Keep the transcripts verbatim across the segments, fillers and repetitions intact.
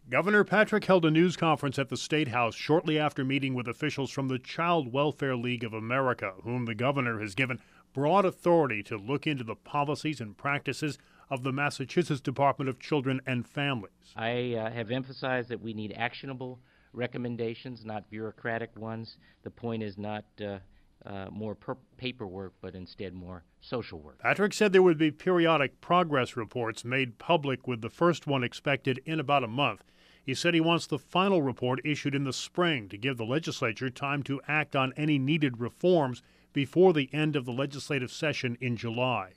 Governor Patrick held a news conference at the State House shortly after meeting with officials from the Child Welfare League of America, whom the governor has given broad authority to look into the policies and practices of the Massachusetts Department of Children and Families. I uh, have emphasized that we need actionable recommendations, not bureaucratic ones. The point is not uh, uh, more per- paperwork, but instead more social work. Patrick said there would be periodic progress reports made public, with the first one expected in about a month. He said he wants the final report issued in the spring to give the legislature time to act on any needed reforms before the end of the legislative session in July.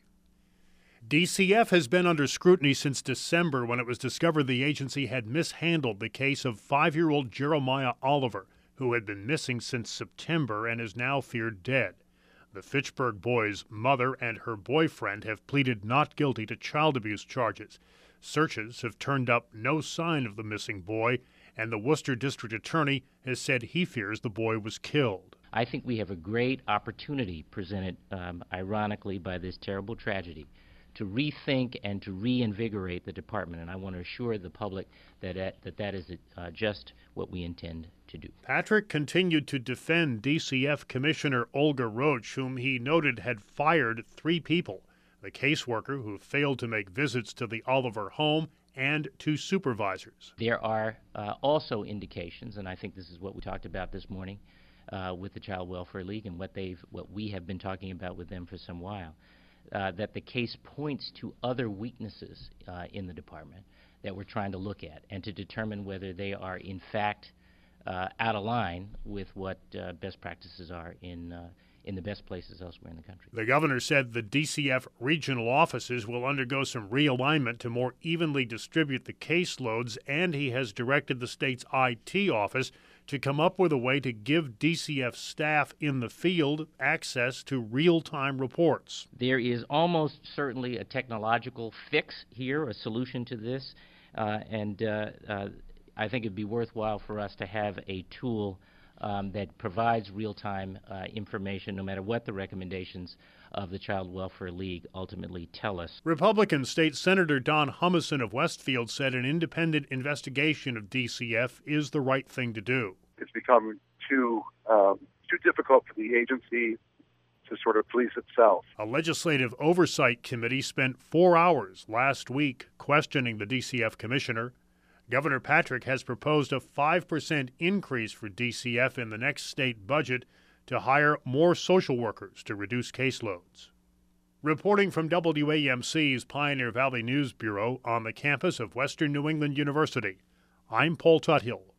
D C F has been under scrutiny since December, when it was discovered the agency had mishandled the case of five-year-old Jeremiah Oliver, who had been missing since September and is now feared dead. The Fitchburg boy's mother and her boyfriend have pleaded not guilty to child abuse charges. Searches have turned up no sign of the missing boy, and the Worcester District Attorney has said he fears the boy was killed. I think we have a great opportunity presented, um, ironically, by this terrible tragedy to rethink and to reinvigorate the department, and I want to assure the public that that, that is uh, just what we intend to do. Patrick continued to defend D C F Commissioner Olga Roach, whom he noted had fired three people: the caseworker who failed to make visits to the Oliver home, and two supervisors. There are uh, also indications, and I think this is what we talked about this morning uh, with the Child Welfare League, and what they've, what we have been talking about with them for some while, uh, that the case points to other weaknesses uh, in the department that we're trying to look at, and to determine whether they are in fact uh, out of line with what uh, best practices are in uh, in the best places elsewhere in the country. The governor said the D C F regional offices will undergo some realignment to more evenly distribute the caseloads, and he has directed the state's I T office to come up with a way to give D C F staff in the field access to real-time reports. There is almost certainly a technological fix here, a solution to this, uh, and uh, uh, I think it'd be worthwhile for us to have a tool Um, that provides real-time uh, information, no matter what the recommendations of the Child Welfare League ultimately tell us. Republican State Senator Don Humison of Westfield said an independent investigation of D C F is the right thing to do. It's become too um, too difficult for the agency to sort of police itself. A legislative oversight committee spent four hours last week questioning the D C F commissioner. Governor Patrick has proposed a five percent increase for D C F in the next state budget to hire more social workers to reduce caseloads. Reporting from W A M C's Pioneer Valley News Bureau on the campus of Western New England University, I'm Paul Tuthill.